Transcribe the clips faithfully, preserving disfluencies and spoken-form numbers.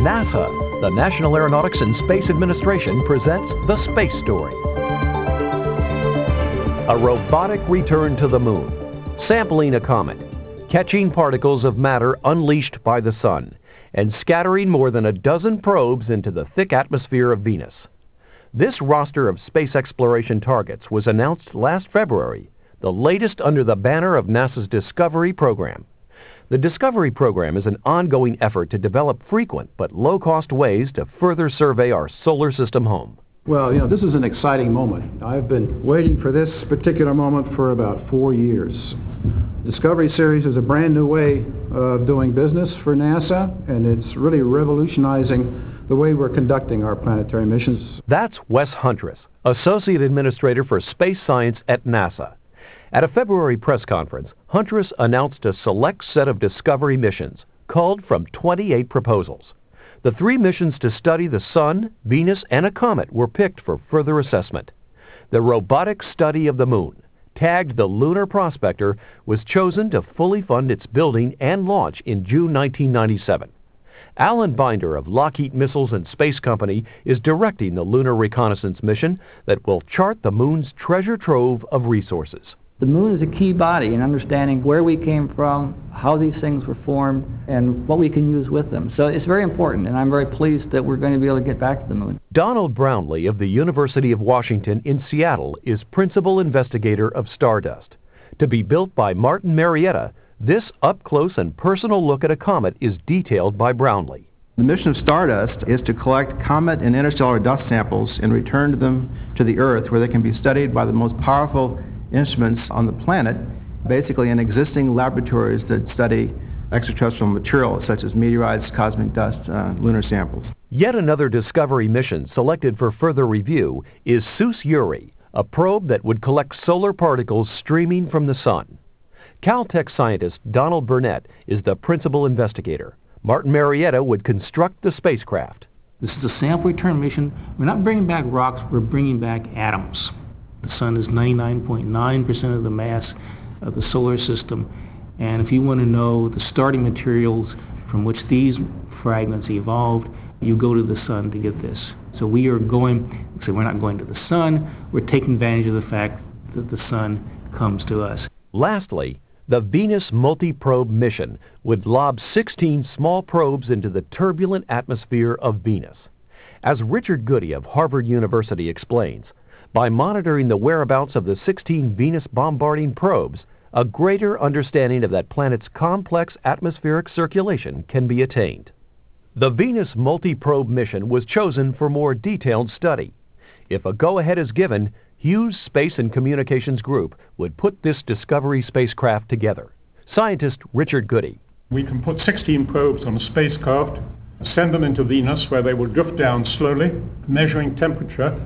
NASA, the National Aeronautics and Space Administration, presents The Space Story. A robotic return to the moon, sampling a comet, catching particles of matter unleashed by the sun, and scattering more than a dozen probes into the thick atmosphere of Venus. This roster of space exploration targets was announced last February, the latest under the banner of NASA's Discovery program. The Discovery program is an ongoing effort to develop frequent but low-cost ways to further survey our solar system home. Well, you know, this is an exciting moment. I've been waiting for this particular moment for about four years. Discovery Series is a brand new way of doing business for NASA, and it's really revolutionizing the way we're conducting our planetary missions. That's Wes Huntress, Associate Administrator for Space Science at NASA. At a February press conference, Huntress announced a select set of Discovery missions, culled from twenty-eight proposals. The three missions to study the Sun, Venus, and a comet were picked for further assessment. The robotic study of the moon, tagged the Lunar Prospector, was chosen to fully fund its building and launch in June nineteen ninety-seven. Alan Binder of Lockheed Missiles and Space Company is directing the Lunar Reconnaissance mission that will chart the moon's treasure trove of resources. The moon is a key body in understanding where we came from, how these things were formed, and what we can use with them. So it's very important, and I'm very pleased that we're going to be able to get back to the moon. Donald Brownlee of the University of Washington in Seattle is principal investigator of Stardust. To be built by Martin Marietta, this up-close and personal look at a comet is detailed by Brownlee. The mission of Stardust is to collect comet and interstellar dust samples and return them to the Earth, where they can be studied by the most powerful instruments on the planet, basically in existing laboratories that study extraterrestrial material such as meteorites, cosmic dust, uh, lunar samples. Yet another Discovery mission selected for further review is SEUS-Uri, a probe that would collect solar particles streaming from the sun. Caltech scientist Donald Burnett is the principal investigator. Martin Marietta would construct the spacecraft. This is a sample return mission. We're not bringing back rocks, we're bringing back atoms. The sun is ninety-nine point nine percent of the mass of the solar system, and if you want to know the starting materials from which these fragments evolved, you go to the sun to get this. So we are going, so we're not going to the sun, we're taking advantage of the fact that the sun comes to us. Lastly, the Venus Multi-Probe mission would lob sixteen small probes into the turbulent atmosphere of Venus. As Richard Goody of Harvard University explains, by monitoring the whereabouts of the sixteen Venus-bombarding probes, a greater understanding of that planet's complex atmospheric circulation can be attained. The Venus Multi-Probe mission was chosen for more detailed study. If a go-ahead is given, Hughes Space and Communications Group would put this Discovery spacecraft together. Scientist Richard Goody. We can put sixteen probes on a spacecraft, send them into Venus where they will drift down slowly, measuring temperature,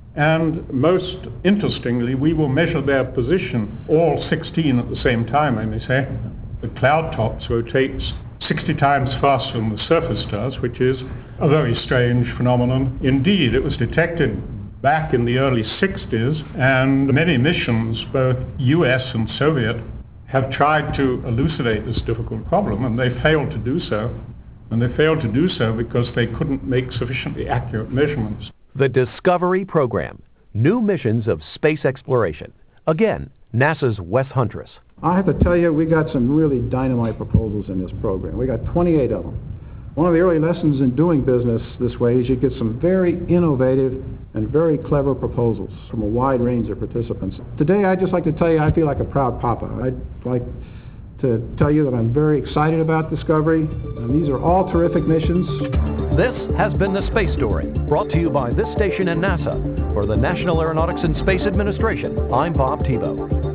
and most interestingly, we will measure their position, all sixteen at the same time, I may say. The cloud tops rotates sixty times faster than the surface does, which is a very strange phenomenon. Indeed, it was detected back in the early sixties, and many missions, both U S and Soviet, have tried to elucidate this difficult problem, and they failed to do so. And they failed to do so because they couldn't make sufficiently accurate measurements. The Discovery program, new missions of space exploration. Again, NASA's Wes Huntress. I have to tell you, we got some really dynamite proposals in this program. We got twenty-eight of them. One of the early lessons in doing business this way is you get some very innovative and very clever proposals from a wide range of participants. Today, I'd just like to tell you I feel like a proud papa. I'd like to tell you that I'm very excited about Discovery, and these are all terrific missions. This has been The Space Story, brought to you by this station and NASA. For the National Aeronautics and Space Administration, I'm Bob Tebow.